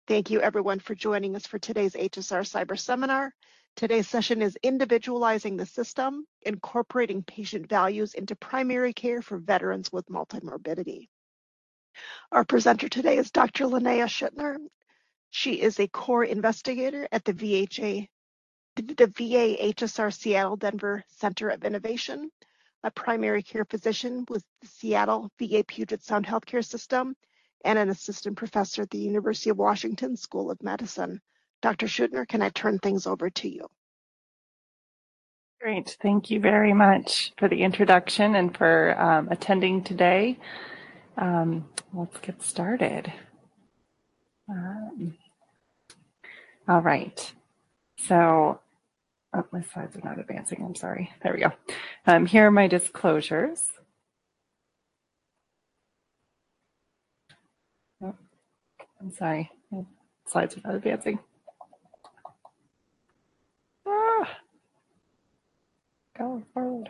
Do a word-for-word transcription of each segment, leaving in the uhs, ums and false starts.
Thank you everyone for joining us for today's H S R Cyber Seminar. Today's session is Individualizing the System, Incorporating Patient Values into Primary Care for Veterans with Multimorbidity. Our presenter today is Doctor Linnea Schuttner. She is a core investigator at the V H A, the V A H S R Seattle Denver Center of Innovation, a primary care physician with the Seattle V A Puget Sound Healthcare System, and an assistant professor at the University of Washington School of Medicine. Doctor Schuttner, can I turn things over to you? Great. Thank you very much for the introduction and for um, attending today. Um, let's get started. Um, all right. So, oh, my slides are not advancing. I'm sorry. There we go. Um, here are my disclosures. Oh, I'm sorry. My slides are not advancing. Ah, go forward.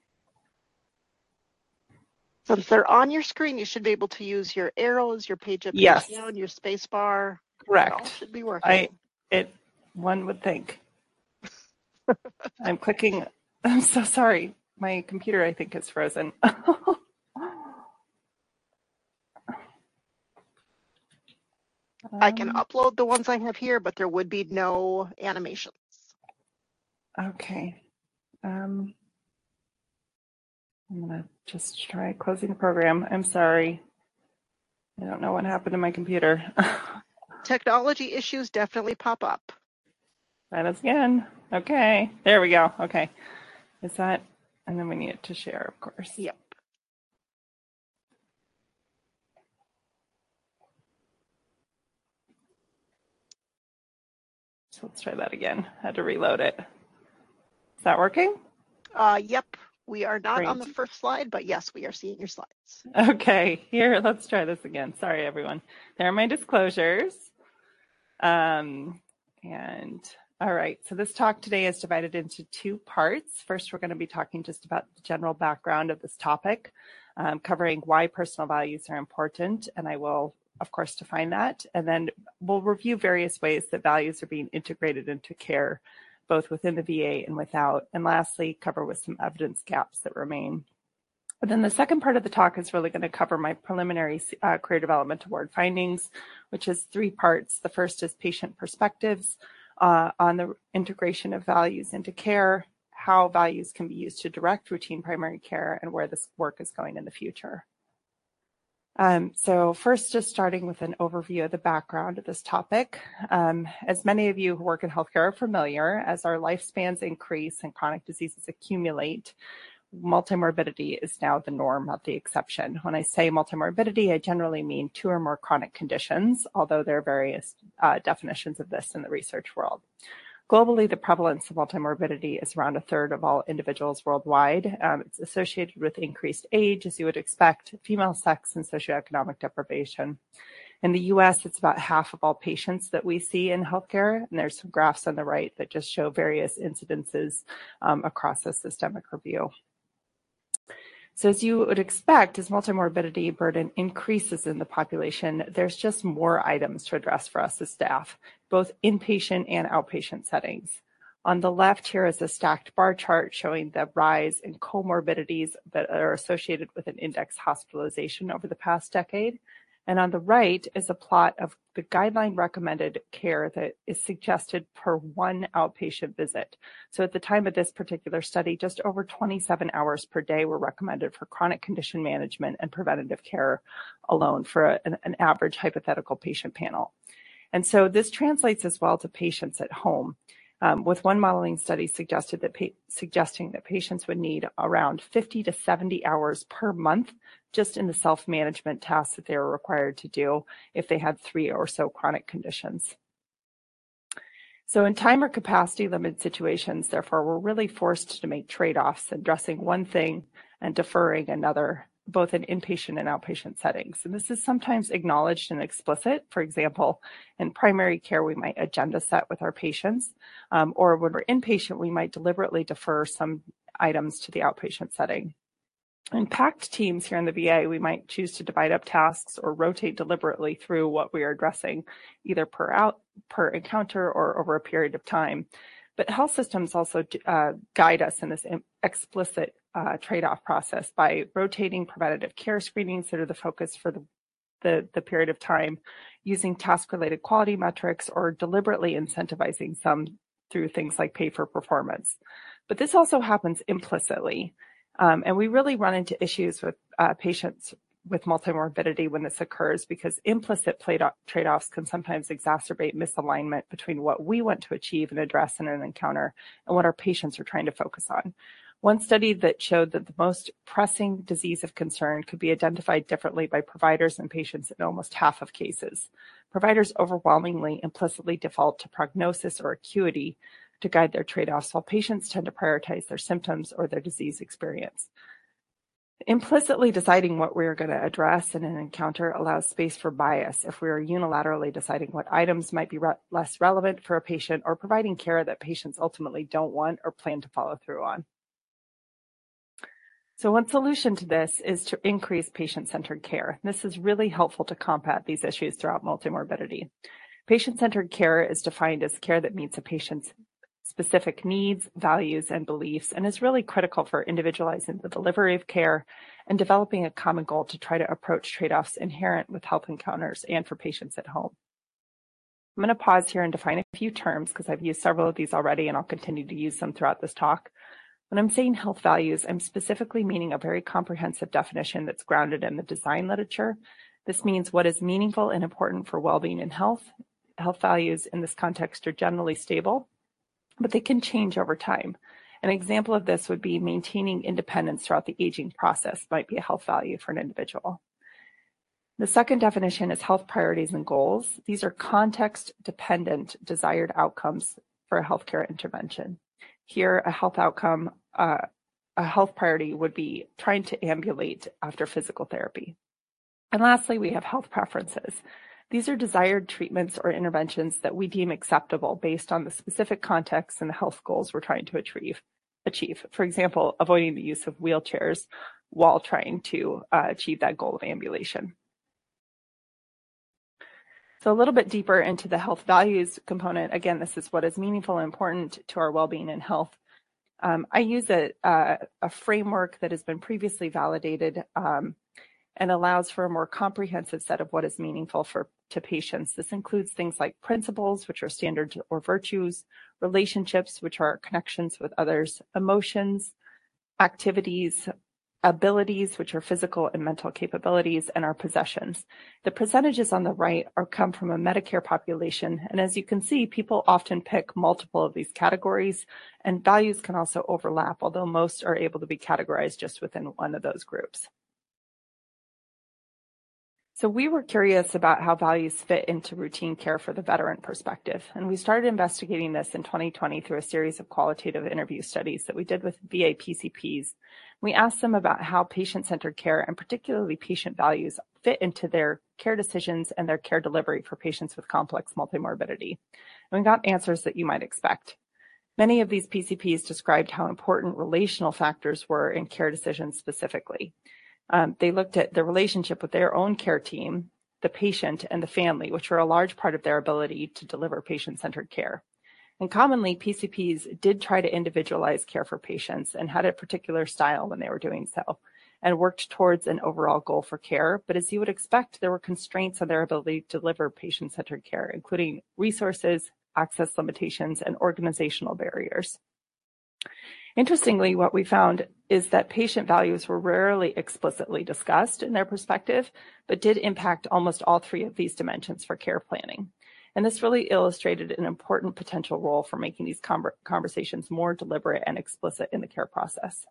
Since they're on your screen, you should be able to use your arrows, your page up, page Yes. down, your space bar. Correct. It all should be working. I, it, one would think. I'm clicking. I'm so sorry. My computer, I think, is frozen. I can um, upload the ones I have here, but there would be no animations. Okay. Um, I'm going to just try closing the program. I'm sorry. I don't know what happened to my computer. Technology issues definitely pop up. Try this again. Okay. There we go. Okay. Is that, and then we need it to share, of course. Yep. So let's try that again. I had to reload it. Is that working? Uh, yep. We are not Great. on the first slide, but yes, we are seeing your slides. Okay, here, let's try this again. Sorry, everyone. There are my disclosures. Um, and all right, so this talk today is divided into two parts. First, we're going to be talking just about the general background of this topic, um, covering why personal values are important, and I will, of course, define that. And then we'll review various ways that values are being integrated into care, both within the V A and without. And lastly, cover with some evidence gaps that remain. But then the second part of the talk is really going to cover my preliminary uh, career development award findings, which is three parts. The first is patient perspectives uh, on the integration of values into care, how values can be used to direct routine primary care, and where this work is going in the future. Um, so first, just starting with an overview of the background of this topic. Um, as many of you who work in healthcare are familiar, as our lifespans increase and chronic diseases accumulate, multimorbidity is now the norm, not the exception. When I say multimorbidity, I generally mean two or more chronic conditions, although there are various uh, definitions of this in the research world. Globally, the prevalence of multimorbidity is around a third of all individuals worldwide. Um, it's associated with increased age, as you would expect, female sex, and socioeconomic deprivation. In the U S, it's about half of all patients that we see in healthcare, and there's some graphs on the right that just show various incidences um, across a systemic review. So as you would expect, as multimorbidity burden increases in the population, there's just more items to address for us as staff, both inpatient and outpatient settings. On the left here is a stacked bar chart showing the rise in comorbidities that are associated with an index hospitalization over the past decade. And on the right is a plot of the guideline recommended care that is suggested per one outpatient visit. So at the time of this particular study, just over twenty-seven hours per day were recommended for chronic condition management and preventative care alone for a, an, an average hypothetical patient panel. And so this translates as well to patients at home. Um, with one modeling study suggested that pa- suggesting that patients would need around fifty to seventy hours per month just in the self-management tasks that they were required to do if they had three or so chronic conditions. So in time or capacity limited situations, therefore, we're really forced to make trade-offs, addressing one thing and deferring another, both in inpatient and outpatient settings. And this is sometimes acknowledged and explicit. For example, in primary care, we might agenda set with our patients, um, or when we're inpatient, we might deliberately defer some items to the outpatient setting. In packed teams here in the V A, we might choose to divide up tasks or rotate deliberately through what we are addressing, either per out per encounter or over a period of time. But health systems also uh, guide us in this explicit uh, trade-off process by rotating preventative care screenings that are the focus for the, the, the period of time, using task-related quality metrics, or deliberately incentivizing some through things like pay for performance. But this also happens implicitly. Um, and we really run into issues with uh, patients with multimorbidity when this occurs, because implicit trade-offs can sometimes exacerbate misalignment between what we want to achieve and address in an encounter and what our patients are trying to focus on. One study that showed that the most pressing disease of concern could be identified differently by providers and patients in almost half of cases. Providers overwhelmingly implicitly default to prognosis or acuity to guide their trade-offs, while patients tend to prioritize their symptoms or their disease experience. Implicitly deciding what we're going to address in an encounter allows space for bias if we are unilaterally deciding what items might be re- less relevant for a patient, or providing care that patients ultimately don't want or plan to follow through on. So one solution to this is to increase patient-centered care. This is really helpful to combat these issues throughout multimorbidity. Patient-centered care is defined as care that meets a patient's specific needs, values, and beliefs, and is really critical for individualizing the delivery of care and developing a common goal to try to approach trade-offs inherent with health encounters and for patients at home. I'm going to pause here and define a few terms because I've used several of these already, and I'll continue to use them throughout this talk. When I'm saying health values, I'm specifically meaning a very comprehensive definition that's grounded in the design literature. This means what is meaningful and important for well-being and health. Health values in this context are generally stable, but they can change over time. An example of this would be maintaining independence throughout the aging process might be a health value for an individual. The second definition is health priorities and goals. These are context-dependent desired outcomes for a healthcare intervention. Here, a health outcome, uh, a health priority would be trying to ambulate after physical therapy. And lastly, we have health preferences. These are desired treatments or interventions that we deem acceptable based on the specific context and the health goals we're trying to achieve. achieve. For example, avoiding the use of wheelchairs while trying to uh, achieve that goal of ambulation. So a little bit deeper into the health values component. Again, this is what is meaningful and important to our well-being and health. Um, I use a, a, a framework that has been previously validated um, and allows for a more comprehensive set of what is meaningful for to patients. This includes things like principles, which are standards or virtues, relationships, which are connections with others, emotions, activities, abilities, which are physical and mental capabilities, and our possessions. The percentages on the right are come from a Medicare population, and as you can see, people often pick multiple of these categories, and values can also overlap, although most are able to be categorized just within one of those groups. So we were curious about how values fit into routine care for the veteran perspective, and we started investigating this in twenty twenty through a series of qualitative interview studies that we did with V A P C Ps. We asked them about how patient-centered care and particularly patient values fit into their care decisions and their care delivery for patients with complex multimorbidity. And we got answers that you might expect. Many of these P C Ps described how important relational factors were in care decisions specifically. Um, they looked at the relationship with their own care team, the patient, and the family, which were a large part of their ability to deliver patient-centered care. And commonly, P C Ps did try to individualize care for patients and had a particular style when they were doing so, and worked towards an overall goal for care. But as you would expect, there were constraints on their ability to deliver patient-centered care, including resources, access limitations, and organizational barriers. Interestingly, what we found is that patient values were rarely explicitly discussed in their perspective, but did impact almost all three of these dimensions for care planning. And this really illustrated an important potential role for making these conversations more deliberate and explicit in the care process.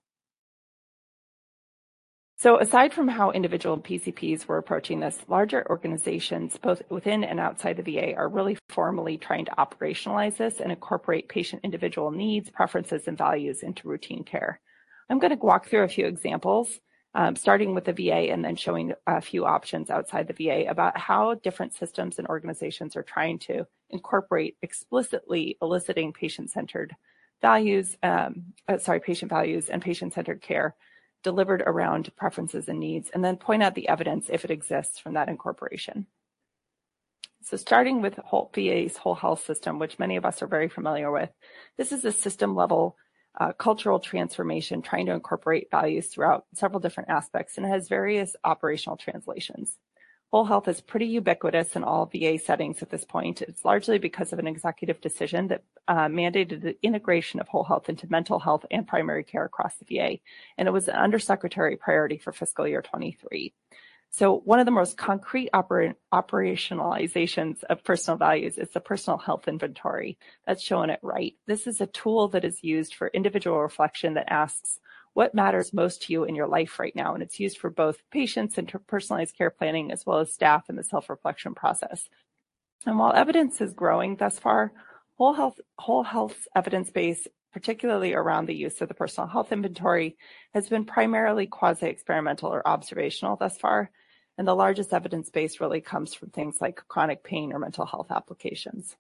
So aside from how individual P C Ps were approaching this, larger organizations, both within and outside the V A, are really formally trying to operationalize this and incorporate patient individual needs, preferences, and values into routine care. I'm going to walk through a few examples, um, starting with the V A and then showing a few options outside the V A about how different systems and organizations are trying to incorporate explicitly eliciting patient-centered values, um, uh, sorry, patient values and patient-centered care delivered around preferences and needs, and then point out the evidence if it exists from that incorporation. So starting with whole, V A's whole health system, which many of us are very familiar with, this is a system level uh, cultural transformation trying to incorporate values throughout several different aspects, and it has various operational translations. Whole health is pretty ubiquitous in all V A settings at this point. It's largely because of an executive decision that uh, mandated the integration of whole health into mental health and primary care across the V A, and it was an undersecretary priority for fiscal year twenty-three. So one of the most concrete oper- operationalizations of personal values is the personal health inventory. That's shown at right. This is a tool that is used for individual reflection that asks, what matters most to you in your life right now? And it's used for both patients and personalized care planning, as well as staff in the self-reflection process. And while evidence is growing thus far, whole health, whole health evidence base, particularly around the use of the personal health inventory, has been primarily quasi-experimental or observational thus far. And the largest evidence base really comes from things like chronic pain or mental health applications.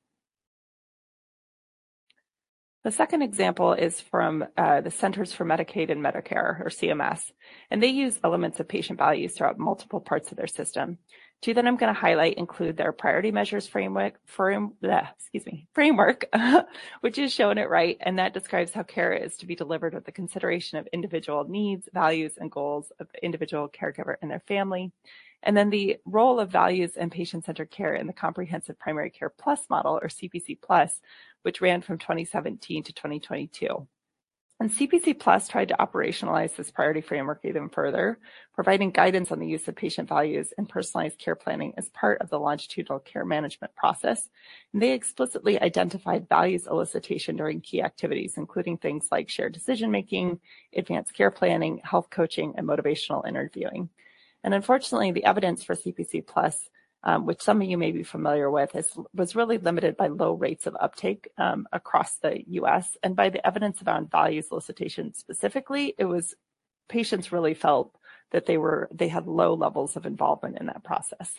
The second example is from uh, the Centers for Medicaid and Medicare, or C M S, and they use elements of patient values throughout multiple parts of their system. Two that I'm going to highlight include their priority measures framework, frame, bleh, excuse me, framework, which is shown at right, and that describes how care is to be delivered with the consideration of individual needs, values, and goals of the individual caregiver and their family. And then the role of values and patient-centered care in the Comprehensive Primary Care Plus model, or C P C Plus, which ran from twenty seventeen to twenty twenty-two. And C P C Plus tried to operationalize this priority framework even further, providing guidance on the use of patient values and personalized care planning as part of the longitudinal care management process. And they explicitly identified values elicitation during key activities, including things like shared decision-making, advanced care planning, health coaching, and motivational interviewing. And unfortunately, the evidence for C P C Plus, um, which some of you may be familiar with, is, was really limited by low rates of uptake um, across the U S. And by the evidence around values elicitation specifically, it was patients really felt that they were they had low levels of involvement in that process.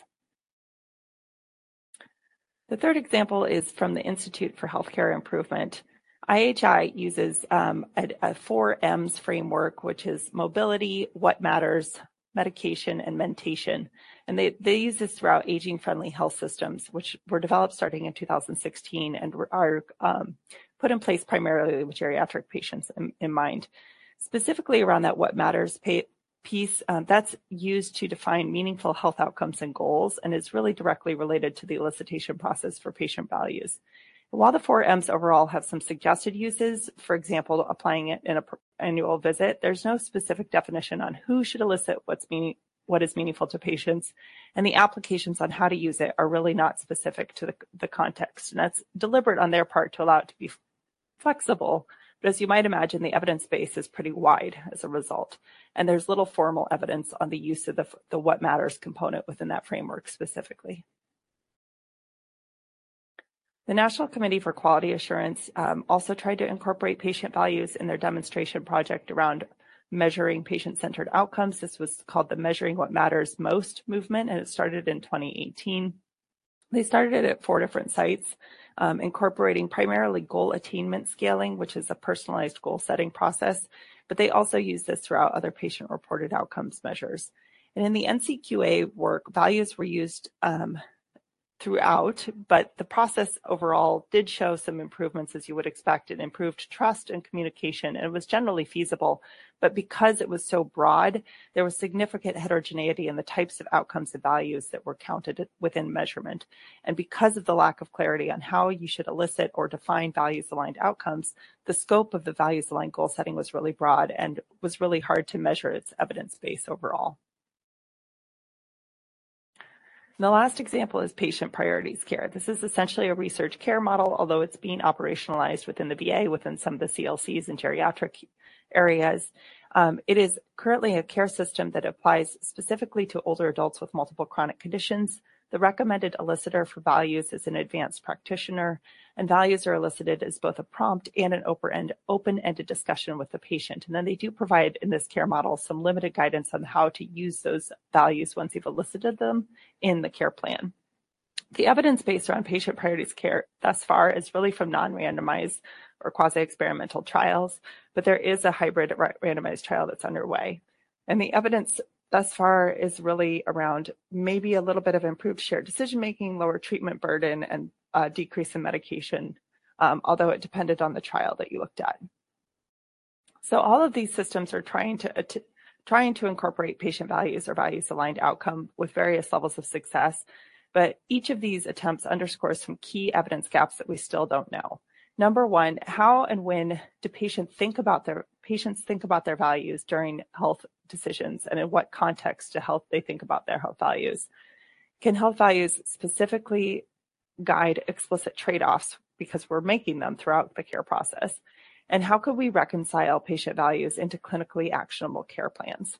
The third example is from the Institute for Healthcare Improvement. I H I uses um, a, a four M's framework, which is mobility, what matters, medication, and mentation. And they, they use this throughout aging-friendly health systems, which were developed starting in two thousand sixteen and are um, put in place primarily with geriatric patients in, in mind. Specifically around that what matters pay, piece, um, that's used to define meaningful health outcomes and goals, and is really directly related to the elicitation process for patient values. While the four M's overall have some suggested uses, for example, applying it in an annual visit, there's no specific definition on who should elicit what's meaning, what is meaningful to patients, and the applications on how to use it are really not specific to the, the context. And that's deliberate on their part to allow it to be flexible, but as you might imagine, the evidence base is pretty wide as a result, and there's little formal evidence on the use of the, the what matters component within that framework specifically. The National Committee for Quality Assurance um, also tried to incorporate patient values in their demonstration project around measuring patient-centered outcomes. This was called the Measuring What Matters Most movement, and it started in twenty eighteen. They started it at four different sites, um, incorporating primarily goal attainment scaling, which is a personalized goal-setting process, but they also use this throughout other patient-reported outcomes measures. And in the N C Q A work, values were used um, throughout, but the process overall did show some improvements, as you would expect. It improved trust and communication, and it was generally feasible. But because it was so broad, there was significant heterogeneity in the types of outcomes and values that were counted within measurement. And because of the lack of clarity on how you should elicit or define values-aligned outcomes, the scope of the values-aligned goal setting was really broad and was really hard to measure its evidence base overall. And the last example is patient priorities care. This is essentially a research care model, although it's being operationalized within the V A, within some of the C L Cs and geriatric areas. Um, it is currently a care system that applies specifically to older adults with multiple chronic conditions. The recommended elicitor for values is an advanced practitioner, and values are elicited as both a prompt and an open-ended discussion with the patient. And then they do provide in this care model some limited guidance on how to use those values once you've elicited them in the care plan. The evidence based around patient priorities care thus far is really from non-randomized or quasi-experimental trials, but there is a hybrid randomized trial that's underway. And the evidence thus far is really around maybe a little bit of improved shared decision-making, lower treatment burden, and a decrease in medication, um, although it depended on the trial that you looked at. So all of these systems are trying to uh, trying to incorporate patient values or values-aligned outcome with various levels of success, but each of these attempts underscores some key evidence gaps that we still don't know. Number one, how and when do patients think about their patients think about their values during health decisions, and in what context do health they think about their health values? Can health values specifically guide explicit trade-offs because we're making them throughout the care process? And how could we reconcile patient values into clinically actionable care plans?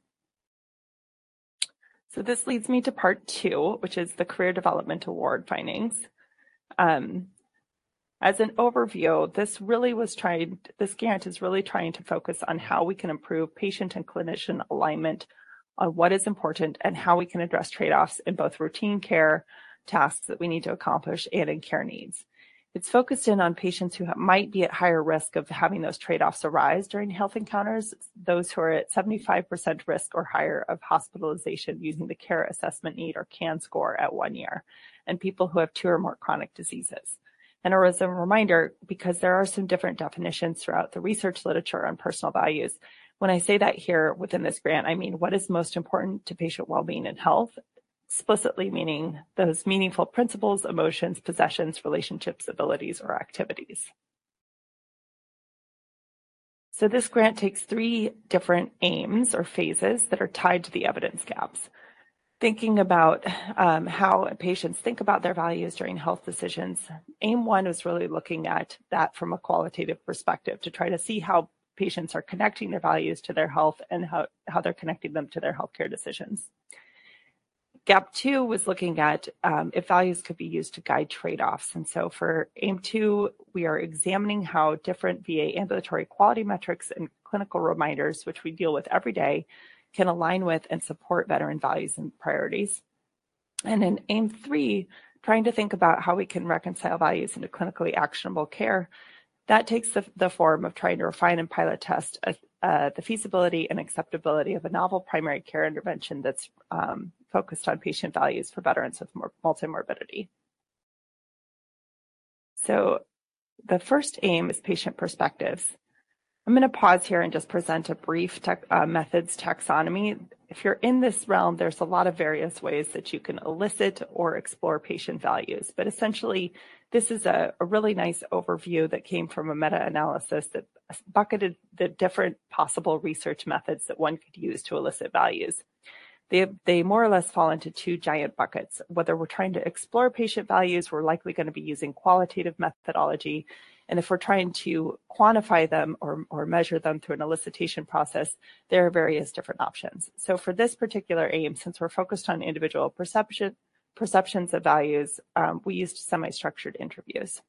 So this leads me to part two, which is the Career Development Award findings. Um, as an overview, this really was trying, this grant is really trying to focus on how we can improve patient and clinician alignment on what is important and how we can address trade-offs in both routine care tasks that we need to accomplish and in care needs. It's focused in on patients who might be at higher risk of having those trade-offs arise during health encounters, those who are at seventy-five percent risk or higher of hospitalization using the Care Assessment Need or CAN score at one year, and people who have two or more chronic diseases. And as a reminder, because there are some different definitions throughout the research literature on personal values, when I say that here within this grant, I mean what is most important to patient well-being and health, explicitly meaning those meaningful principles, emotions, possessions, relationships, abilities, or activities. So this grant takes three different aims or phases that are tied to the evidence gaps. Thinking about um, how patients think about their values during health decisions. Aim one was really looking at that from a qualitative perspective to try to see how patients are connecting their values to their health and how, how they're connecting them to their healthcare decisions. Gap two was looking at um, if values could be used to guide trade-offs. And so for Aim two, we are examining how different V A ambulatory quality metrics and clinical reminders, which we deal with every day, can align with and support veteran values and priorities. And in Aim three, trying to think about how we can reconcile values into clinically actionable care. That takes the, the form of trying to refine and pilot test uh, uh, the feasibility and acceptability of a novel primary care intervention that's um, focused on patient values for veterans with multimorbidity. So the first aim is patient perspectives. I'm going to pause here and just present a brief tech, uh, methods taxonomy. If you're in this realm, there's a lot of various ways that you can elicit or explore patient values. But essentially, this is a, a really nice overview that came from a meta-analysis that bucketed the different possible research methods that one could use to elicit values. They, they more or less fall into two giant buckets. Whether we're trying to explore patient values, we're likely going to be using qualitative methodology. And if we're trying to quantify them or, or measure them through an elicitation process, there are various different options. So for this particular aim, since we're focused on individual perception, perceptions of values, um, we used semi-structured interviews.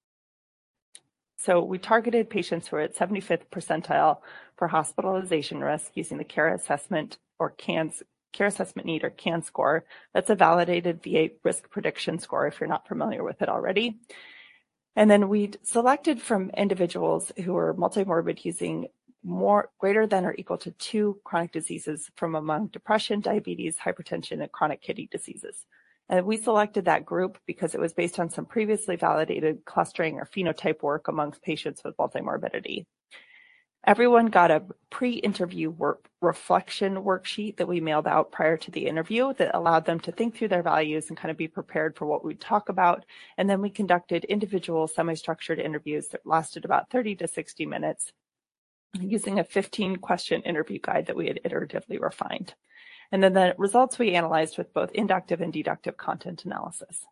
So we targeted patients who are at seventy-fifth percentile for hospitalization risk using the Care Assessment or CANS, Care Assessment Need or CAN score. That's a validated V A risk prediction score if you're not familiar with it already. And then we selected from individuals who were multimorbid using more greater than or equal to two chronic diseases from among depression, diabetes, hypertension, and chronic kidney diseases. And we selected that group because it was based on some previously validated clustering or phenotype work amongst patients with multimorbidity. Everyone got a pre-interview work reflection worksheet that we mailed out prior to the interview that allowed them to think through their values and kind of be prepared for what we'd talk about. And then we conducted individual semi-structured interviews that lasted about thirty to sixty minutes using a fifteen question interview guide that we had iteratively refined. And then the results we analyzed with both inductive and deductive content analysis.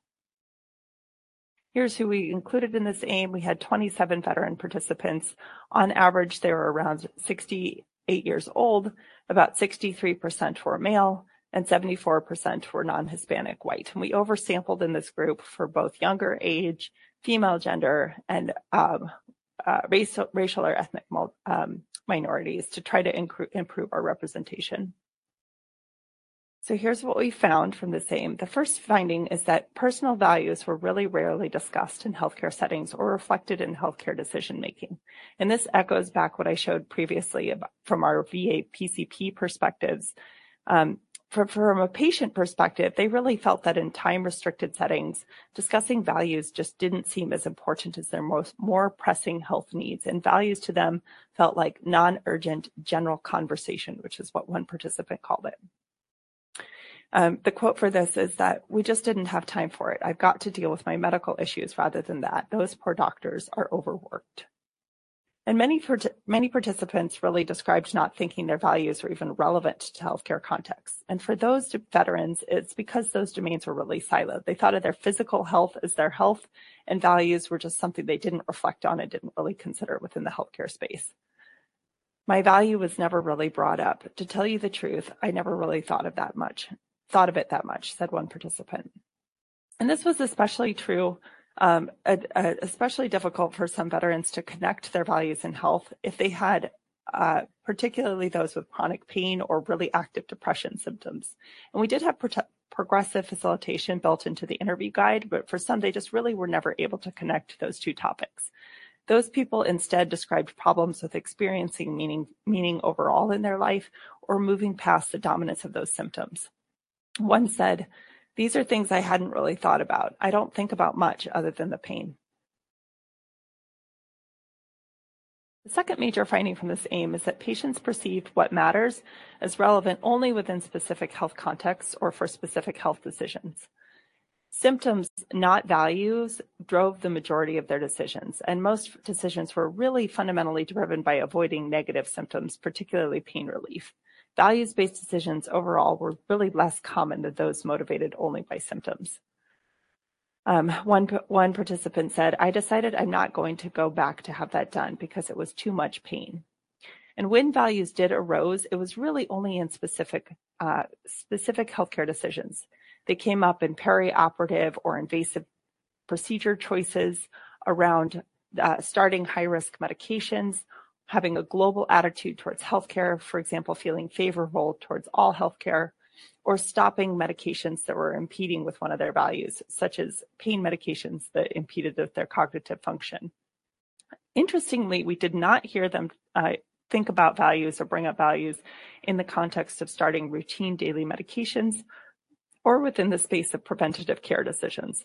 Here's who we included in this aim. We had twenty-seven veteran participants. On average, they were around sixty-eight years old. About sixty-three percent were male and seventy-four percent were non-Hispanic white. And we oversampled in this group for both younger age, female gender, and um, uh, race, racial or ethnic um, minorities to try to improve our representation. So here's what we found from the same. The first finding is that personal values were really rarely discussed in healthcare settings or reflected in healthcare decision-making. And this echoes back what I showed previously about, from our V A P C P perspectives. Um, from, from a patient perspective, they really felt that in time-restricted settings, discussing values just didn't seem as important as their most more pressing health needs. And values to them felt like non-urgent general conversation, which is what one participant called it. Um, the quote for this is that we just didn't have time for it. I've got to deal with my medical issues rather than that. Those poor doctors are overworked. And many, many participants really described not thinking their values were even relevant to healthcare contexts. And for those veterans, it's because those domains were really siloed. They thought of their physical health as their health, and values were just something they didn't reflect on and didn't really consider within the healthcare space. My value was never really brought up. To tell you the truth, I never really thought of that much. thought of it that much, said one participant. And this was especially true, um, a, a, especially difficult for some veterans to connect their values in health if they had, uh, particularly those with chronic pain or really active depression symptoms. And we did have pro- progressive facilitation built into the interview guide, but for some, they just really were never able to connect those two topics. Those people instead described problems with experiencing meaning, meaning overall in their life or moving past the dominance of those symptoms. One said, "These are things I hadn't really thought about. I don't think about much other than the pain." The second major finding from this aim is that patients perceived what matters as relevant only within specific health contexts or for specific health decisions. Symptoms, not values, drove the majority of their decisions, and most decisions were really fundamentally driven by avoiding negative symptoms, particularly pain relief. Values-based decisions overall were really less common than those motivated only by symptoms. Um, one, one participant said, "I decided I'm not going to go back to have that done because it was too much pain." And when values did arose, it was really only in specific, uh, specific healthcare decisions. They came up in perioperative or invasive procedure choices around uh, starting high-risk medications, having a global attitude towards healthcare, for example, feeling favorable towards all healthcare, or stopping medications that were impeding with one of their values, such as pain medications that impeded their cognitive function. Interestingly, we did not hear them uh, think about values or bring up values in the context of starting routine daily medications or within the space of preventative care decisions.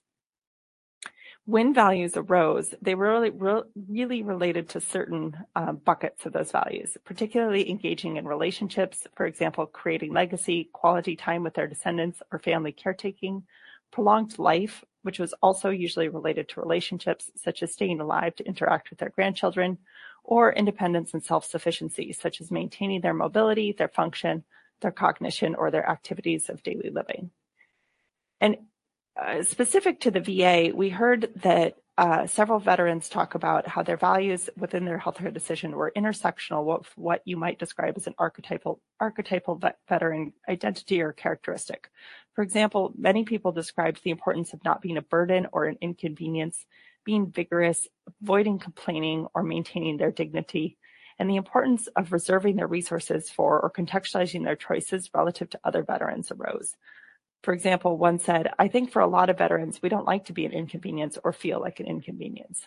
When values arose, they were really, really related to certain uh, buckets of those values, particularly engaging in relationships, for example, creating legacy, quality time with their descendants, or family caretaking, prolonged life, which was also usually related to relationships, such as staying alive to interact with their grandchildren, or independence and self-sufficiency, such as maintaining their mobility, their function, their cognition, or their activities of daily living. And Uh, specific to the V A, we heard that uh, several veterans talk about how their values within their healthcare decision were intersectional with what you might describe as an archetypal archetypal vet- veteran identity or characteristic. For example, many people described the importance of not being a burden or an inconvenience, being vigorous, avoiding complaining or maintaining their dignity, and the importance of reserving their resources for or contextualizing their choices relative to other veterans arose. For example, one said, "I think for a lot of veterans, we don't like to be an inconvenience or feel like an inconvenience."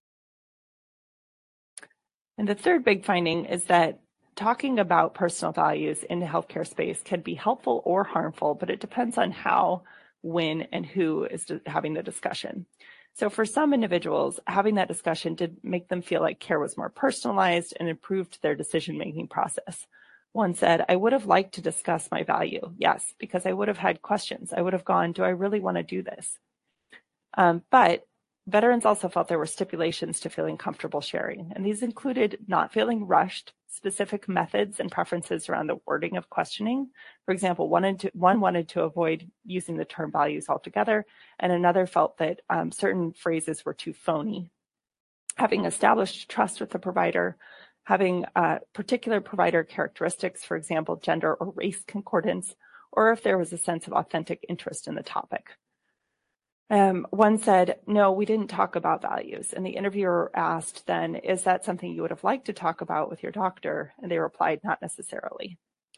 And the third big finding is that talking about personal values in the healthcare space can be helpful or harmful, but it depends on how, when, and who is having the discussion. So for some individuals, having that discussion did make them feel like care was more personalized and improved their decision-making process. One said, "I would have liked to discuss my value. Yes, because I would have had questions. I would have gone, do I really want to do this?" Um, but veterans also felt there were stipulations to feeling comfortable sharing, and these included not feeling rushed, specific methods and preferences around the wording of questioning. For example, one, to, one wanted to avoid using the term values altogether, and another felt that um, certain phrases were too phony. Having established trust with the provider, having uh, particular provider characteristics, for example, gender or race concordance, or if there was a sense of authentic interest in the topic. Um, one said, "No, we didn't talk about values." And the interviewer asked then, "Is that something you would have liked to talk about with your doctor?" And they replied, "Not necessarily."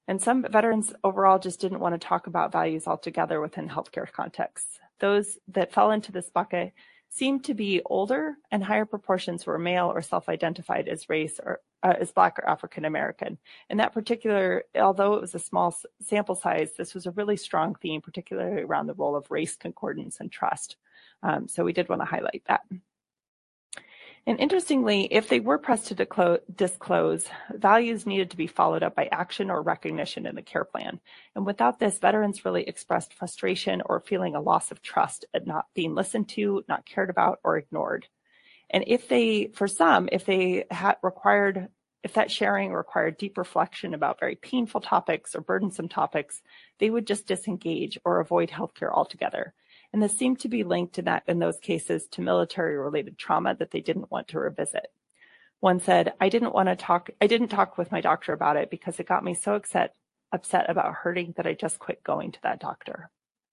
And some veterans overall just didn't want to talk about values altogether within healthcare contexts. Those that fell into this bucket seemed to be older, and higher proportions were male or self-identified as race or uh, as Black or African American. In that particular, although it was a small sample size, this was a really strong theme, particularly around the role of race concordance and trust. Um, so we did want to highlight that. And interestingly, if they were pressed to disclose, values needed to be followed up by action or recognition in the care plan. And without this, veterans really expressed frustration or feeling a loss of trust at not being listened to, not cared about, or ignored. And if they, for some, if they had required, if that sharing required deep reflection about very painful topics or burdensome topics, they would just disengage or avoid healthcare altogether. And this seemed to be linked in that in those cases to military-related trauma that they didn't want to revisit. One said, I didn't want to talk, I didn't talk with my doctor about it because it got me so upset, upset about hurting that I just quit going to that doctor.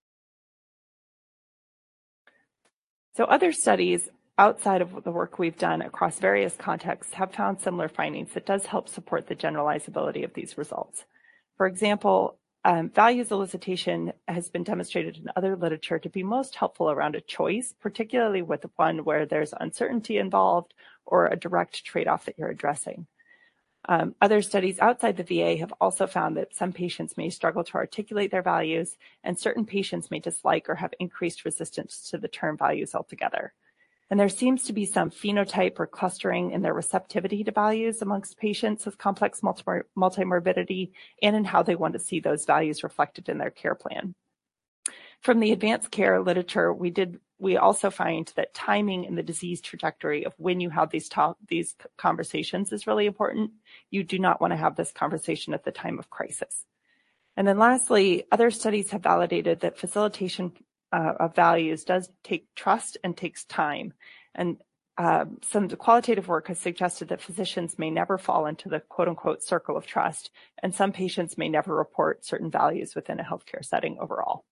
So other studies outside of the work we've done across various contexts have found similar findings that does help support the generalizability of these results. For example, Um, values elicitation has been demonstrated in other literature to be most helpful around a choice, particularly with one where there's uncertainty involved or a direct trade-off that you're addressing. Um, other studies outside the V A have also found that some patients may struggle to articulate their values, and certain patients may dislike or have increased resistance to the term values altogether. And there seems to be some phenotype or clustering in their receptivity to values amongst patients with complex multimorbidity and in how they want to see those values reflected in their care plan. From the advanced care literature, we did we also find that timing in the disease trajectory of when you have these talk, these conversations is really important. You do not want to have this conversation at the time of crisis. And then lastly, other studies have validated that facilitation Uh, of values does take trust and takes time. And uh, some qualitative work has suggested that physicians may never fall into the quote unquote circle of trust, and some patients may never report certain values within a healthcare setting overall.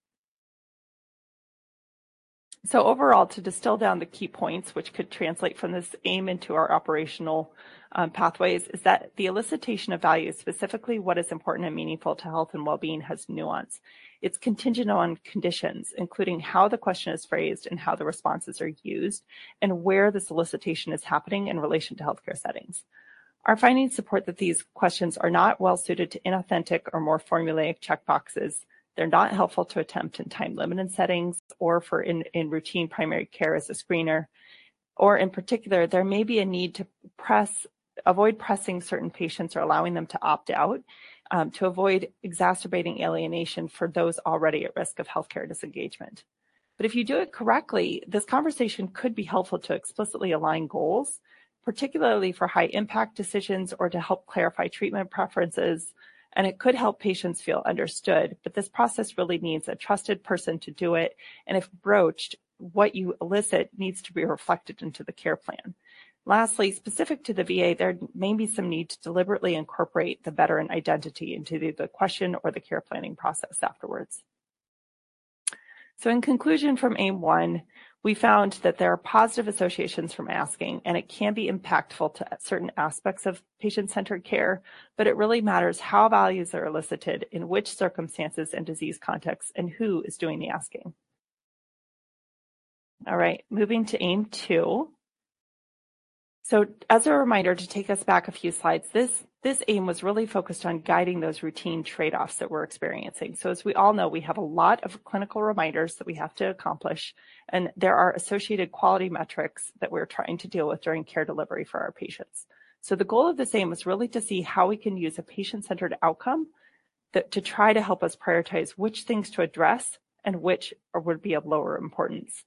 So overall, to distill down the key points, which could translate from this aim into our operational um, pathways, is that the elicitation of values, specifically what is important and meaningful to health and well-being, has nuance. It's contingent on conditions, including how the question is phrased and how the responses are used, and where the solicitation is happening in relation to healthcare settings. Our findings support that these questions are not well suited to inauthentic or more formulaic checkboxes. They're not helpful to attempt in time-limited settings or for in, in routine primary care as a screener. Or in particular, there may be a need to press, avoid pressing certain patients or allowing them to opt out um, to avoid exacerbating alienation for those already at risk of healthcare disengagement. But if you do it correctly, this conversation could be helpful to explicitly align goals, particularly for high-impact decisions or to help clarify treatment preferences. And it could help patients feel understood, but this process really needs a trusted person to do it. And if broached, what you elicit needs to be reflected into the care plan. Lastly, specific to the V A, there may be some need to deliberately incorporate the veteran identity into the, the question or the care planning process afterwards. So in conclusion from AIM one, we found that there are positive associations from asking, and it can be impactful to certain aspects of patient-centered care, but it really matters how values are elicited, in which circumstances and disease contexts, and who is doing the asking. All right, moving to AIM two. So as a reminder, to take us back a few slides, this, this AIM was really focused on guiding those routine trade-offs that we're experiencing. So as we all know, we have a lot of clinical reminders that we have to accomplish, and there are associated quality metrics that we're trying to deal with during care delivery for our patients. So the goal of this AIM was really to see how we can use a patient-centered outcome that, to try to help us prioritize which things to address and which would be of lower importance.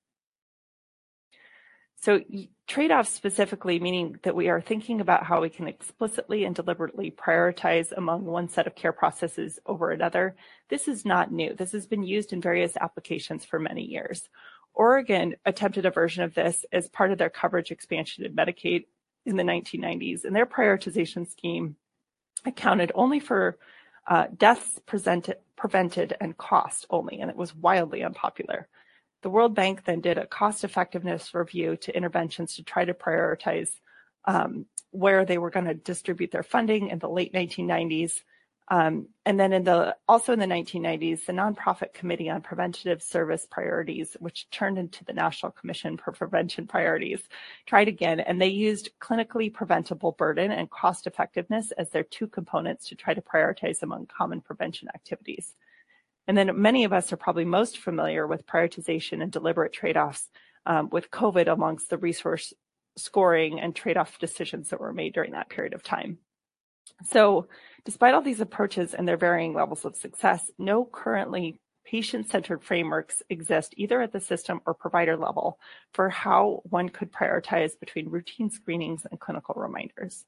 So trade-offs specifically, meaning that we are thinking about how we can explicitly and deliberately prioritize among one set of care processes over another. This is not new. This has been used in various applications for many years. Oregon attempted a version of this as part of their coverage expansion in Medicaid in the nineteen nineties, and their prioritization scheme accounted only for uh, deaths presented, prevented and cost only, and it was wildly unpopular. The World Bank then did a cost-effectiveness review to interventions to try to prioritize um, where they were going to distribute their funding in the late nineteen nineties. Um, and then in the also in the nineteen nineties, the Nonprofit Committee on Preventative Service Priorities, which turned into the National Commission for Prevention Priorities, tried again, and they used clinically preventable burden and cost effectiveness as their two components to try to prioritize among common prevention activities. And then many of us are probably most familiar with prioritization and deliberate trade-offs um, with COVID amongst the resource scoring and trade-off decisions that were made during that period of time. So despite all these approaches and their varying levels of success, no currently patient-centered frameworks exist either at the system or provider level for how one could prioritize between routine screenings and clinical reminders.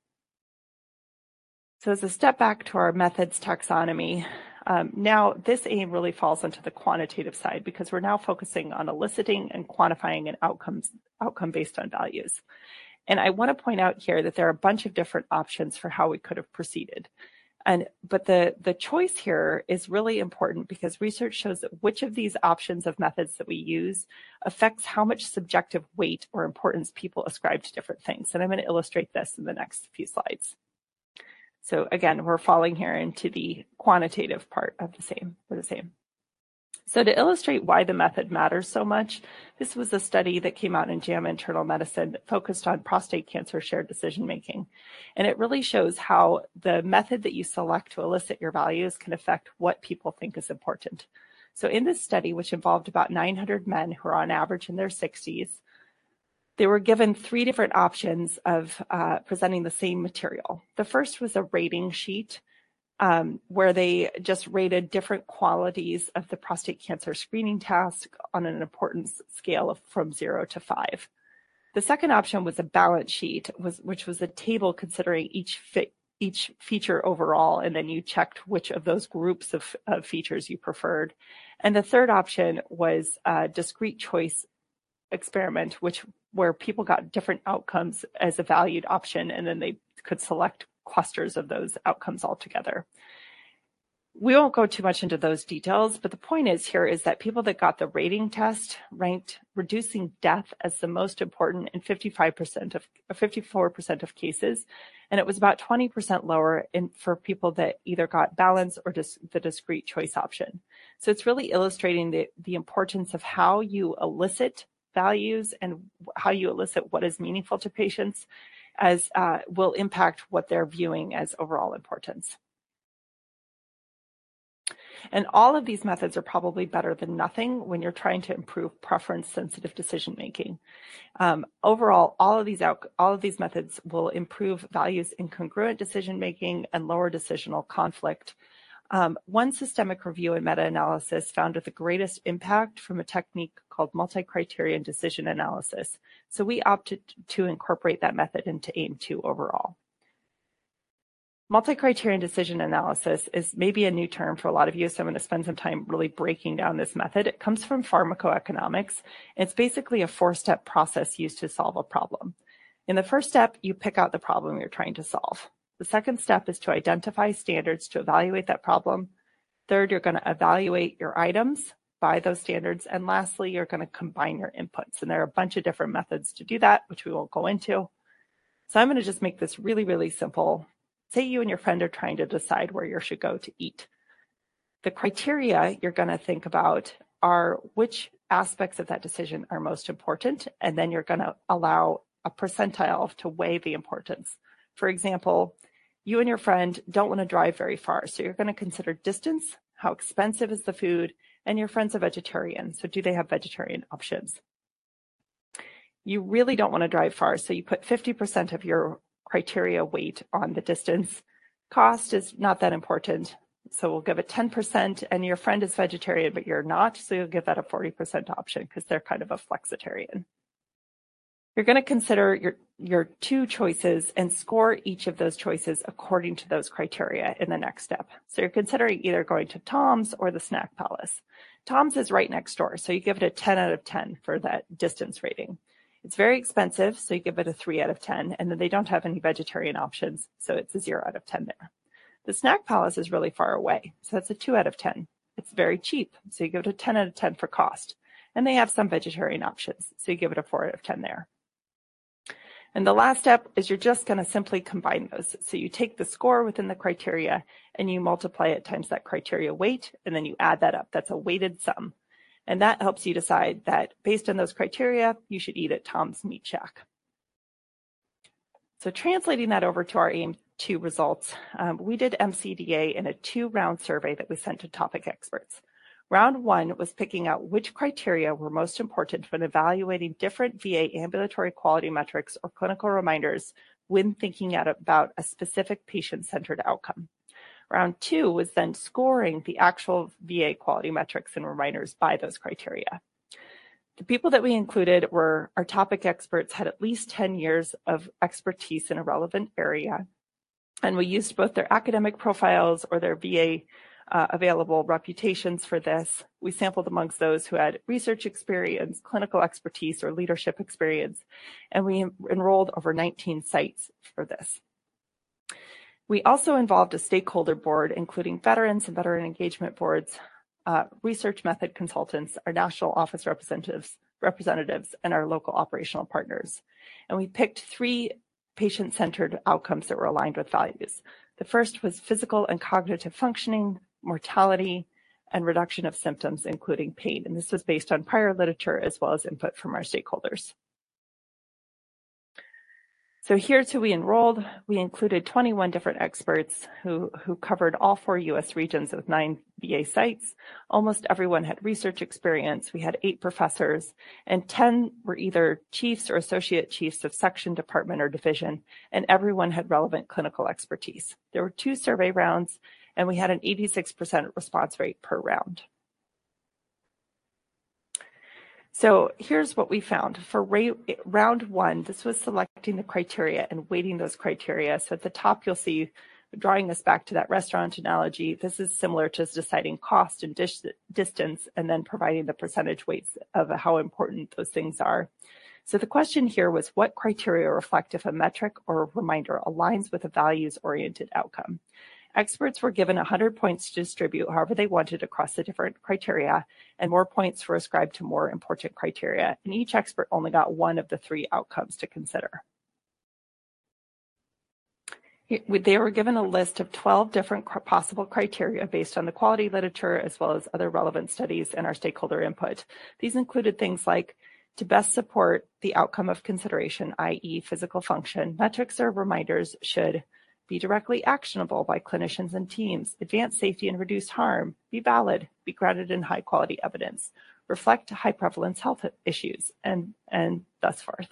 So as a step back to our methods taxonomy, um, now this aim really falls into the quantitative side because we're now focusing on eliciting and quantifying an outcomes, outcome based on values. And I want to point out here that there are a bunch of different options for how we could have proceeded. And but the, the choice here is really important because research shows that which of these options of methods that we use affects how much subjective weight or importance people ascribe to different things. And I'm going to illustrate this in the next few slides. So again, we're falling here into the quantitative part of the same, for the same. So to illustrate why the method matters so much, this was a study that came out in JAMA Internal Medicine that focused on prostate cancer shared decision making. And it really shows how the method that you select to elicit your values can affect what people think is important. So in this study, which involved about nine hundred men who are on average in their sixties, they were given three different options of uh, presenting the same material. The first was a rating sheet um, where they just rated different qualities of the prostate cancer screening task on an importance scale of from zero to five. The second option was a balance sheet, was, which was a table considering each fi each feature overall, and then you checked which of those groups of, of features you preferred. And the third option was a discrete choice experiment, which where people got different outcomes as a valued option, and then they could select clusters of those outcomes altogether. We won't go too much into those details, but the point is here is that people that got the rating test ranked reducing death as the most important in fifty-five percent of, fifty-four percent of cases, and it was about twenty percent lower in, for people that either got balance or dis, the discrete choice option. So it's really illustrating the, the importance of how you elicit values and how you elicit what is meaningful to patients as uh, will impact what they're viewing as overall importance. And all of these methods are probably better than nothing when you're trying to improve preference-sensitive decision-making. Um, overall, all of these out, all of these methods will improve values in congruent decision-making and lower decisional conflict. Um, one systemic review and meta-analysis found the greatest impact from a technique called multi-criterion decision analysis. So we opted to incorporate that method into AIM two overall. Multi-criterion decision analysis is maybe a new term for a lot of you, so I'm going to spend some time really breaking down this method. It comes from pharmacoeconomics. It's basically a four-step process used to solve a problem. In the first step, you pick out the problem you're trying to solve. The second step is to identify standards to evaluate that problem. Third, you're going to evaluate your items by those standards. And lastly, you're going to combine your inputs. And there are a bunch of different methods to do that, which we won't go into. So I'm going to just make this really, really simple. Say you and your friend are trying to decide where you should go to eat. The criteria you're going to think about are which aspects of that decision are most important, and then you're going to allow a percentile to weigh the importance. For example, you and your friend don't want to drive very far, so you're going to consider distance, how expensive is the food, and your friend's a vegetarian, so do they have vegetarian options? You really don't want to drive far, so you put fifty percent of your criteria weight on the distance. Cost is not that important, so we'll give it ten percent, and your friend is vegetarian, but you're not, so you'll give that a forty percent option because they're kind of a flexitarian. You're going to consider your, your two choices and score each of those choices according to those criteria in the next step. So you're considering either going to Tom's or the Snack Palace. Tom's is right next door, so you give it a ten out of ten for that distance rating. It's very expensive, so you give it a three out of ten, and then they don't have any vegetarian options, so it's a zero out of ten there. The Snack Palace is really far away, so that's a two out of ten. It's very cheap, so you give it a ten out of ten for cost. And they have some vegetarian options, so you give it a four out of ten there. And the last step is you're just going to simply combine those. So you take the score within the criteria and you multiply it times that criteria weight, and then you add that up. That's a weighted sum. And that helps you decide that based on those criteria, you should eat at Tom's Meat Shack. So translating that over to our AIM two results, um, we did M C D A in a two-round survey that we sent to topic experts. Round one was picking out which criteria were most important when evaluating different V A ambulatory quality metrics or clinical reminders when thinking about a specific patient-centered outcome. Round two was then scoring the actual V A quality metrics and reminders by those criteria. The people that we included were our topic experts had at least ten years of expertise in a relevant area, and we used both their academic profiles or their V A uh, available reputations for this. We sampled amongst those who had research experience, clinical expertise, or leadership experience, and we enrolled over nineteen sites for this. We also involved a stakeholder board, including veterans and veteran engagement boards, uh, research method consultants, our national office representatives, representatives, and our local operational partners. And we picked three patient-centered outcomes that were aligned with values. The first was physical and cognitive functioning, mortality, and reduction of symptoms, including pain. And this was based on prior literature as well as input from our stakeholders. So here's who we enrolled. We included twenty-one different experts who, who covered all four U S regions with nine V A sites. Almost everyone had research experience. We had eight professors, and ten were either chiefs or associate chiefs of section, department, or division, and everyone had relevant clinical expertise. There were two survey rounds, and we had an eighty-six percent response rate per round. So here's what we found. For round one, this was selecting the criteria and weighting those criteria. So at the top, you'll see, drawing us back to that restaurant analogy, this is similar to deciding cost and dis distance and then providing the percentage weights of how important those things are. So the question here was, what criteria reflect if a metric or reminder aligns with a values-oriented outcome? Experts were given one hundred points to distribute however they wanted across the different criteria, and more points were ascribed to more important criteria, and each expert only got one of the three outcomes to consider. They were given a list of twelve different possible criteria based on the quality literature as well as other relevant studies and our stakeholder input. These included things like to best support the outcome of consideration, that is physical function, metrics or reminders should be directly actionable by clinicians and teams, advance safety and reduce harm, be valid, be grounded in high quality evidence, reflect high prevalence health issues, and, and thus forth.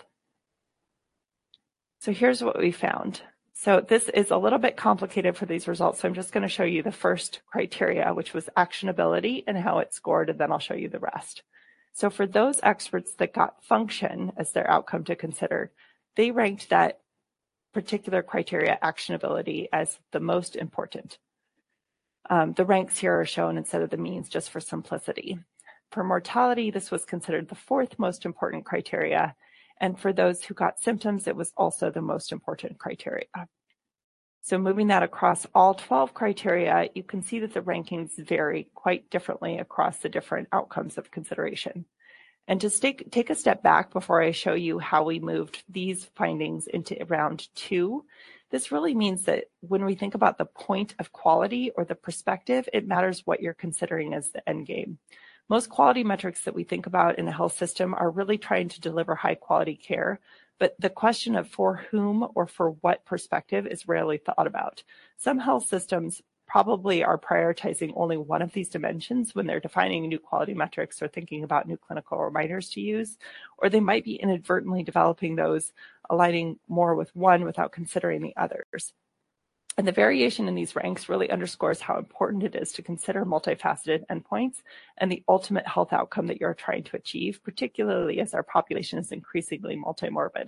So here's what we found. So this is a little bit complicated for these results, so I'm just going to show you the first criteria, which was actionability and how it scored, and then I'll show you the rest. So for those experts that got function as their outcome to consider, they ranked that particular criteria, actionability, as the most important. Um, the ranks here are shown instead of the means just for simplicity. For mortality, this was considered the fourth most important criteria, and for those who got symptoms, it was also the most important criteria. So moving that across all twelve criteria, you can see that the rankings vary quite differently across the different outcomes of consideration. And to take, take a step back before I show you how we moved these findings into round two, this really means that when we think about the point of quality or the perspective, it matters what you're considering as the end game. Most quality metrics that we think about in a health system are really trying to deliver high quality care, but the question of for whom or for what perspective is rarely thought about. Some health systems probably are prioritizing only one of these dimensions when they're defining new quality metrics or thinking about new clinical reminders to use, or they might be inadvertently developing those, aligning more with one without considering the others. And the variation in these ranks really underscores how important it is to consider multifaceted endpoints and the ultimate health outcome that you're trying to achieve, particularly as our population is increasingly multimorbid.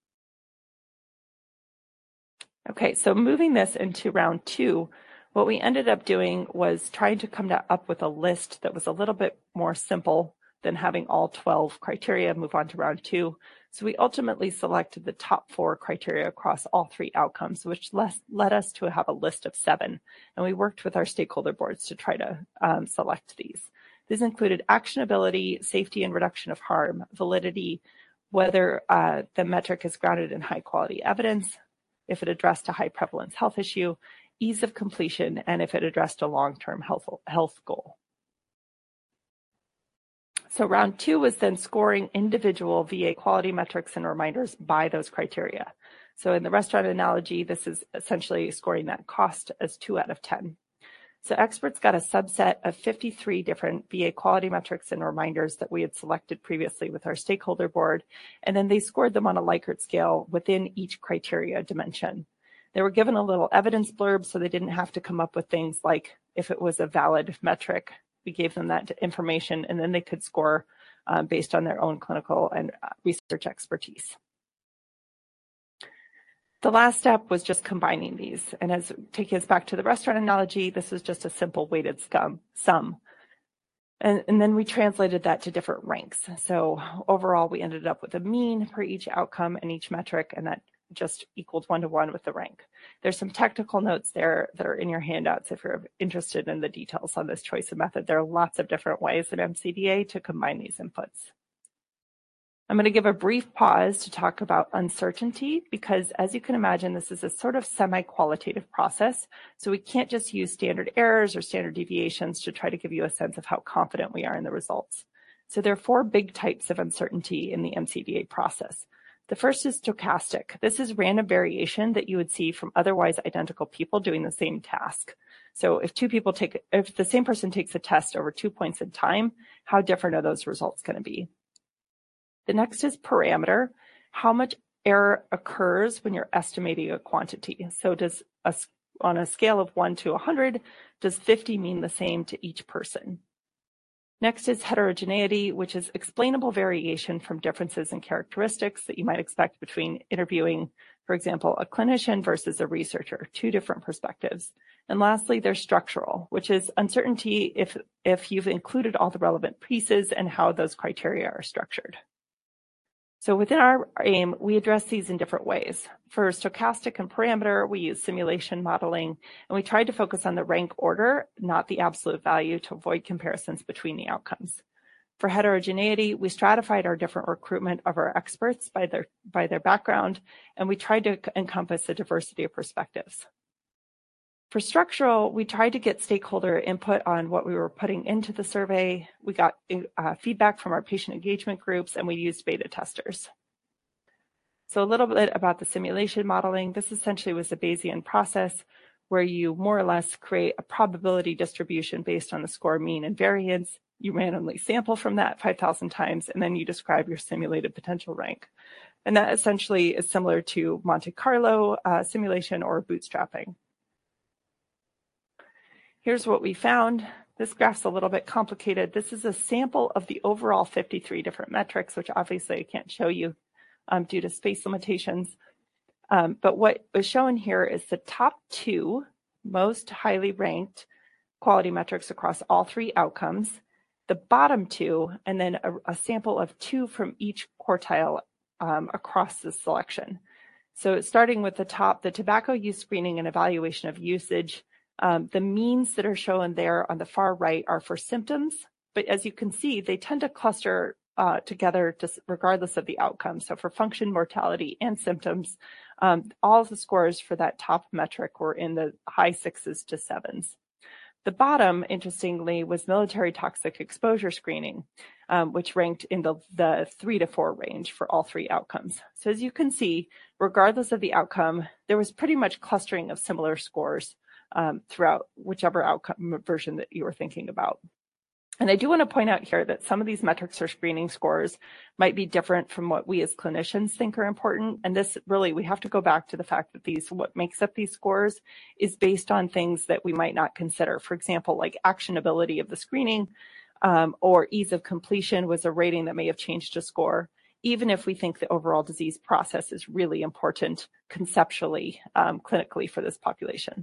Okay, so moving this into round two, what we ended up doing was trying to come to, up with a list that was a little bit more simple than having all twelve criteria move on to round two. So we ultimately selected the top four criteria across all three outcomes, which less, led us to have a list of seven. And we worked with our stakeholder boards to try to um, select these. These included actionability, safety and reduction of harm, validity, whether uh, the metric is grounded in high quality evidence, if it addressed a high prevalence health issue, ease of completion, and if it addressed a long-term health, health goal. So round two was then scoring individual V A quality metrics and reminders by those criteria. So in the restaurant analogy, this is essentially scoring that cost as two out of ten. So experts got a subset of fifty-three different V A quality metrics and reminders that we had selected previously with our stakeholder board, and then they scored them on a Likert scale within each criteria dimension. They were given a little evidence blurb so they didn't have to come up with things like if it was a valid metric. We gave them that information, and then they could score um, based on their own clinical and research expertise. The last step was just combining these. And as taking us back to the restaurant analogy, this is just a simple weighted scum, sum. And, and then we translated that to different ranks. So overall, we ended up with a mean for each outcome and each metric, and that just equaled one to one with the rank. There's some technical notes there that are in your handouts if you're interested in the details on this choice of method. There are lots of different ways in M C D A to combine these inputs. I'm going to give a brief pause to talk about uncertainty because, as you can imagine, this is a sort of semi-qualitative process. So we can't just use standard errors or standard deviations to try to give you a sense of how confident we are in the results. So there are four big types of uncertainty in the M C D A process. The first is stochastic. This is random variation that you would see from otherwise identical people doing the same task. So if two people take, if the same person takes a test over two points in time, how different are those results going to be? The next is parameter. How much error occurs when you're estimating a quantity? So does a, on a scale of one to one hundred, does fifty mean the same to each person? Next is heterogeneity, which is explainable variation from differences in characteristics that you might expect between interviewing, for example, a clinician versus a researcher, two different perspectives. And lastly, there's structural, which is uncertainty if, if you've included all the relevant pieces and how those criteria are structured. So within our aim, we address these in different ways. For stochastic and parameter, we use simulation modeling, and we tried to focus on the rank order, not the absolute value, to avoid comparisons between the outcomes. For heterogeneity, we stratified our different recruitment of our experts by their, by their background, and we tried to encompass a diversity of perspectives. For structural, we tried to get stakeholder input on what we were putting into the survey. We got uh, feedback from our patient engagement groups, and we used beta testers. So a little bit about the simulation modeling. This essentially was a Bayesian process where you more or less create a probability distribution based on the score mean and variance. You randomly sample from that five thousand times, and then you describe your simulated potential rank. And that essentially is similar to Monte Carlo uh, simulation or bootstrapping. Here's what we found. This graph's a little bit complicated. This is a sample of the overall fifty-three different metrics, which obviously I can't show you um, due to space limitations. Um, but what is shown here is the top two most highly ranked quality metrics across all three outcomes, the bottom two, and then a, a sample of two from each quartile um, across the selection. So starting with the top, the tobacco use screening and evaluation of usage. Um, the means that are shown there on the far right are for symptoms, but as you can see, they tend to cluster uh, together just regardless of the outcome. So for function, mortality, and symptoms, um, all of the scores for that top metric were in the high sixes to sevens. The bottom, interestingly, was military toxic exposure screening, um, which ranked in the, the three to four range for all three outcomes. So as you can see, regardless of the outcome, there was pretty much clustering of similar scores Um, throughout whichever outcome version that you were thinking about. And I do want to point out here that some of these metrics or screening scores might be different from what we as clinicians think are important. And this really, we have to go back to the fact that these, what makes up these scores is based on things that we might not consider. For example, like actionability of the screening um, or ease of completion was a rating that may have changed a score, even if we think the overall disease process is really important conceptually, um, clinically for this population.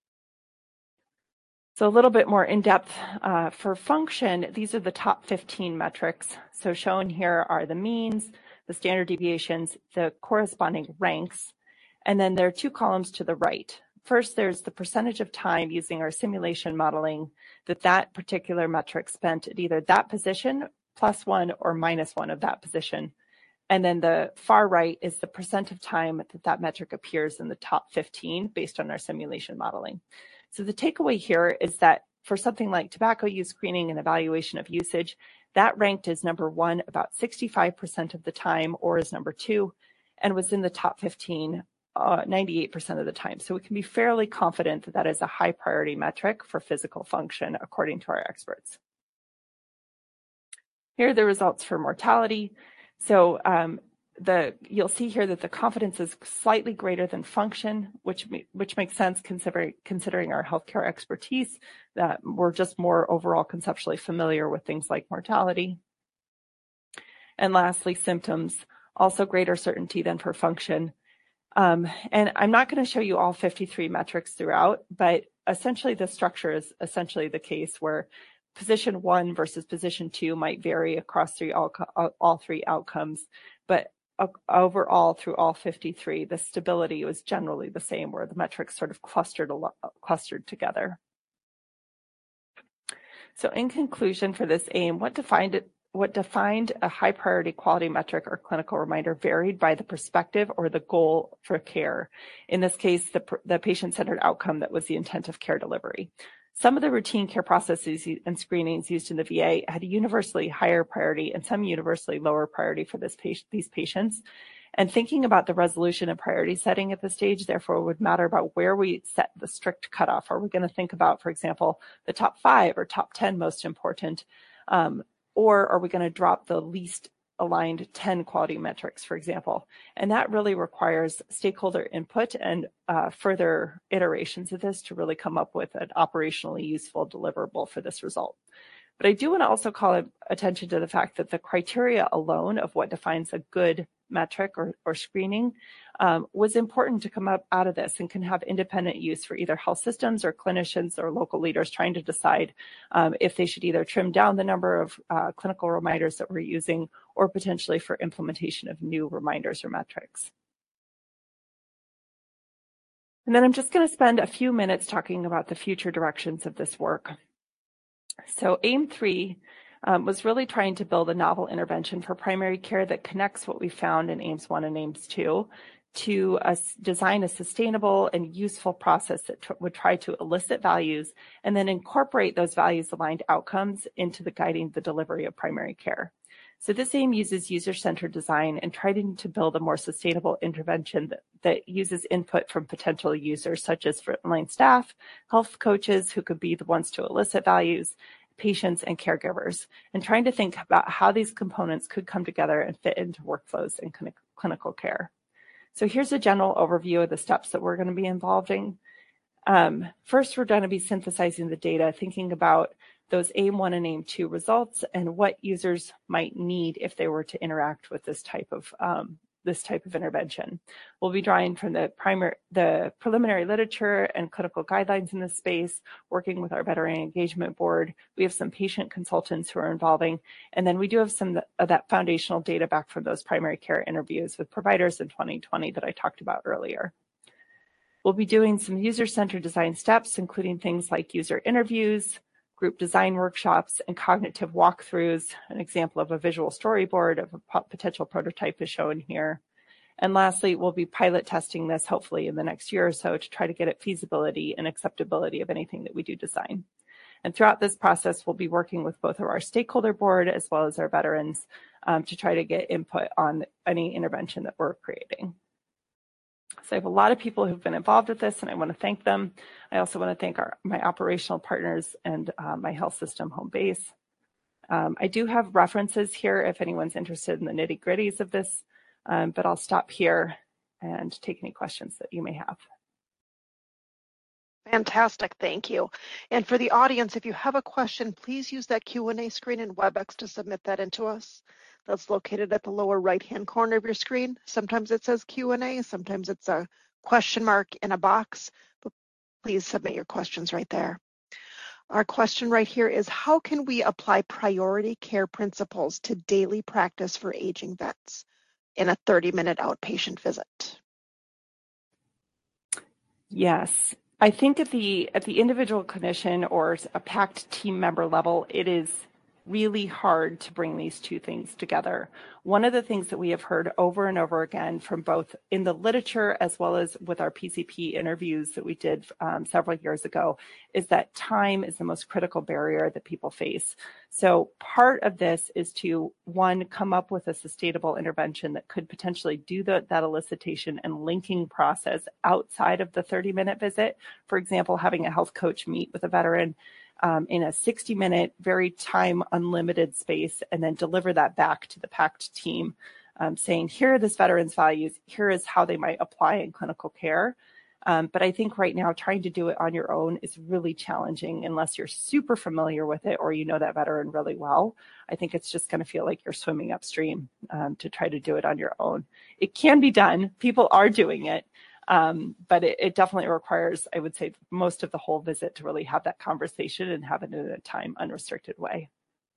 So a little bit more in-depth uh, for function, these are the top fifteen metrics. So shown here are the means, the standard deviations, the corresponding ranks, and then there are two columns to the right. First, there's the percentage of time using our simulation modeling that that particular metric spent at either that position, plus one, or minus one of that position. And then the far right is the percent of time that that metric appears in the top fifteen based on our simulation modeling. So the takeaway here is that for something like tobacco use screening and evaluation of usage, that ranked as number one about sixty-five percent of the time, or as number two, and was in the top fifteen uh, ninety-eight percent of the time. So we can be fairly confident that that is a high priority metric for physical function, according to our experts. Here are the results for mortality. So um, the you'll see here that the confidence is slightly greater than function, which which makes sense considering considering our healthcare expertise, that we're just more overall conceptually familiar with things like mortality. And lastly, symptoms, also greater certainty than for function. Um, and I'm not going to show you all fifty-three metrics throughout, but essentially the structure is essentially the case where position one versus position two might vary across three all, all three outcomes, but overall through all fifty-three, the stability was generally the same, where the metrics sort of clustered a lot, clustered together. So in conclusion for this aim, what defined it, what defined a high priority quality metric or clinical reminder varied by the perspective or the goal for care. In this case, the, the patient-centered outcome that was the intent of care delivery. Some of the routine care processes and screenings used in the V A had a universally higher priority and some universally lower priority for this patient, these patients. And thinking about the resolution and priority setting at this stage, therefore, would matter about where we set the strict cutoff. Are we going to think about, for example, the top five or top ten most important, um, or are we going to drop the least aligned ten quality metrics, for example? And that really requires stakeholder input and uh, further iterations of this to really come up with an operationally useful deliverable for this result. But I do want to also call attention to the fact that the criteria alone of what defines a good metric or, or screening um, was important to come up out of this and can have independent use for either health systems or clinicians or local leaders trying to decide um, if they should either trim down the number of uh, clinical reminders that we're using or potentially for implementation of new reminders or metrics. And then I'm just going to spend a few minutes talking about the future directions of this work. So AIM three um, was really trying to build a novel intervention for primary care that connects what we found in AIMS one and AIMS two to uh, design a sustainable and useful process that t- would try to elicit values and then incorporate those values-aligned outcomes into the guiding the delivery of primary care. So this AIM uses user-centered design and trying to build a more sustainable intervention that, that uses input from potential users, such as frontline staff, health coaches who could be the ones to elicit values, patients, and caregivers, and trying to think about how these components could come together and fit into workflows in clinic, clinical care. So here's a general overview of the steps that we're going to be involving. Um, first, we're going to be synthesizing the data, thinking about those AIM one and AIM two results and what users might need if they were to interact with this type of um, this type of intervention. We'll be drawing from the primary, the preliminary literature and clinical guidelines in this space, working with our Veteran Engagement Board. We have some patient consultants who are involving, and then we do have some of that foundational data back from those primary care interviews with providers in twenty twenty that I talked about earlier. We'll be doing some user-centered design steps, including things like user interviews, group design workshops, and cognitive walkthroughs. An example of a visual storyboard of a potential prototype is shown here. And lastly, we'll be pilot testing this hopefully in the next year or so to try to get at feasibility and acceptability of anything that we do design. And throughout this process, we'll be working with both of our stakeholder board as well as our veterans um, to try to get input on any intervention that we're creating. So I have a lot of people who've been involved with this, and I want to thank them. I also want to thank our, my operational partners and uh, my health system home base. Um, I do have references here if anyone's interested in the nitty-gritties of this, um, but I'll stop here and take any questions that you may have. Fantastic, thank you. And for the audience, if you have a question, please use that Q and A screen in WebEx to submit that into us. That's located at the lower right-hand corner of your screen. Sometimes it says Q and A, sometimes it's a question mark in a box, but please submit your questions right there. Our question right here is, how can we apply priority care principles to daily practice for aging vets in a thirty minute outpatient visit? Yes. I think at the at the individual clinician or a PACT team member level, it is really hard to bring these two things together. One of the things that we have heard over and over again from both in the literature as well as with our P C P interviews that we did um, several years ago is that time is the most critical barrier that people face. So part of this is to, one, come up with a sustainable intervention that could potentially do the, that elicitation and linking process outside of the thirty minute visit. For example, having a health coach meet with a veteran Um, in a sixty minute, very time unlimited space, and then deliver that back to the PACT team, um, saying, here are this veteran's values, here is how they might apply in clinical care. Um, but I think right now trying to do it on your own is really challenging unless you're super familiar with it or you know that veteran really well. I think it's just going to feel like you're swimming upstream um, to try to do it on your own. It can be done. People are doing it. Um, but it, it definitely requires, I would say, most of the whole visit to really have that conversation and have it in a time unrestricted way.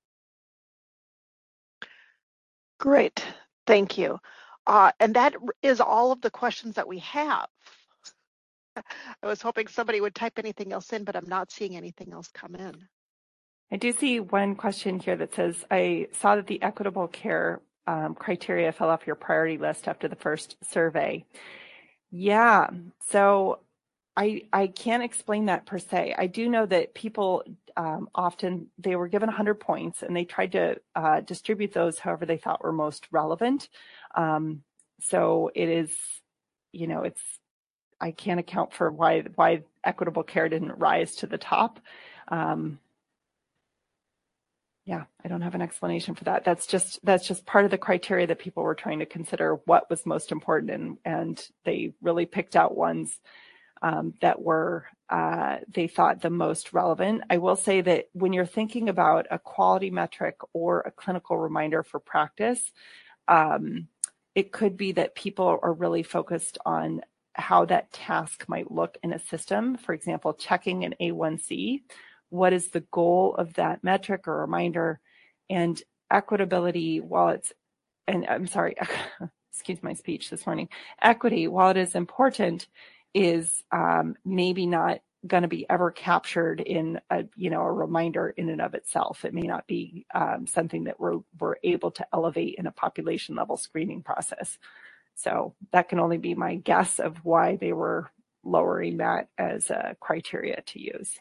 Great, thank you. Uh, and that is all of the questions that we have. I was hoping somebody would type anything else in, but I'm not seeing anything else come in. I do see one question here that says, I saw that the equitable care um, criteria fell off your priority list after the first survey. Yeah, so I I can't explain that per se. I do know that people um, often, they were given one hundred points and they tried to uh, distribute those however they thought were most relevant. Um, so it is, you know, it's, I can't account for why why equitable care didn't rise to the top. Um, yeah, I don't have an explanation for that. That's just that's just part of the criteria that people were trying to consider what was most important, and and they really picked out ones um, that were uh, they thought the most relevant. I will say that when you're thinking about a quality metric or a clinical reminder for practice, um, it could be that people are really focused on how that task might look in a system. For example, checking an A one C. What is the goal of that metric or reminder? And equitability, while it's, and I'm sorry, excuse my speech this morning, equity, while it is important, is um, maybe not going to be ever captured in a, you know, a reminder in and of itself. It may not be um, something that we're, we're able to elevate in a population level screening process. So that can only be my guess of why they were lowering that as a criteria to use.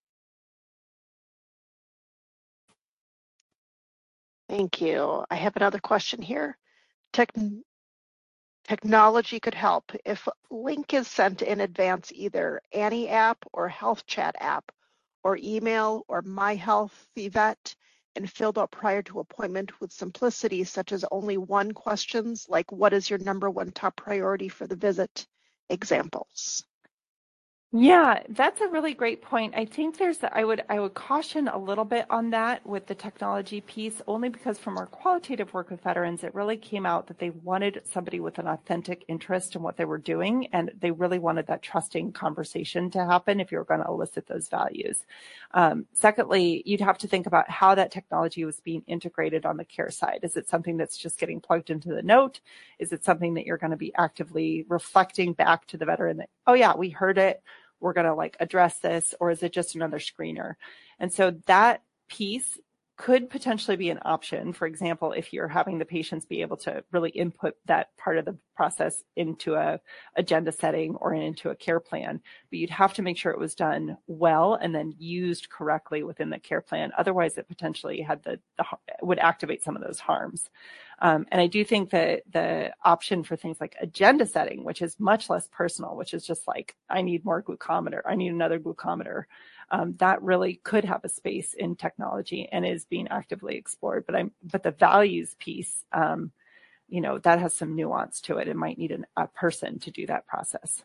Thank you. I have another question here. Tech technology could help. If link is sent in advance, either Annie app or Health Chat app, or email or My Health Yvette, and filled out prior to appointment with simplicity, such as only one questions, like what is your number one top priority for the visit? Examples. Yeah, that's a really great point. I think there's, I would, I would caution a little bit on that with the technology piece, only because from our qualitative work with veterans, it really came out that they wanted somebody with an authentic interest in what they were doing, and they really wanted that trusting conversation to happen if you were going to elicit those values. Um, secondly, you'd have to think about how that technology was being integrated on the care side. Is it something that's just getting plugged into the note? Is it something that you're going to be actively reflecting back to the veteran that, oh yeah, we heard it, we're going to like address this, or is it just another screener? And so that piece could potentially be an option. For example, if you're having the patients be able to really input that part of the process into a agenda setting or into a care plan, but you'd have to make sure it was done well and then used correctly within the care plan. Otherwise, it potentially had the, the would activate some of those harms. Um, and I do think that the option for things like agenda setting, which is much less personal, which is just like, I need more glucometer, I need another glucometer, um, that really could have a space in technology and is being actively explored. But I'm, but the values piece, um, you know, that has some nuance to it. It might need an, a person to do that process.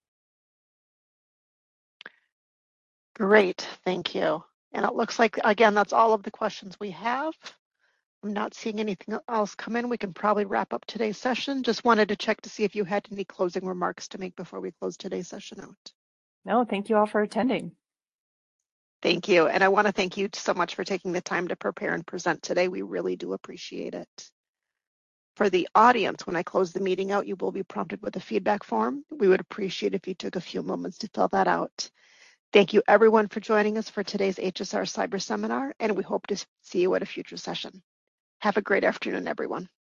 Great, thank you. And it looks like, again, that's all of the questions we have. I'm not seeing anything else come in. We can probably wrap up today's session. Just wanted to check to see if you had any closing remarks to make before we close today's session out. No, thank you all for attending. Thank you. And I want to thank you so much for taking the time to prepare and present today. We really do appreciate it. For the audience, when I close the meeting out, you will be prompted with a feedback form. We would appreciate if you took a few moments to fill that out. Thank you everyone for joining us for today's H S R Cyber Seminar, and we hope to see you at a future session. Have a great afternoon, everyone.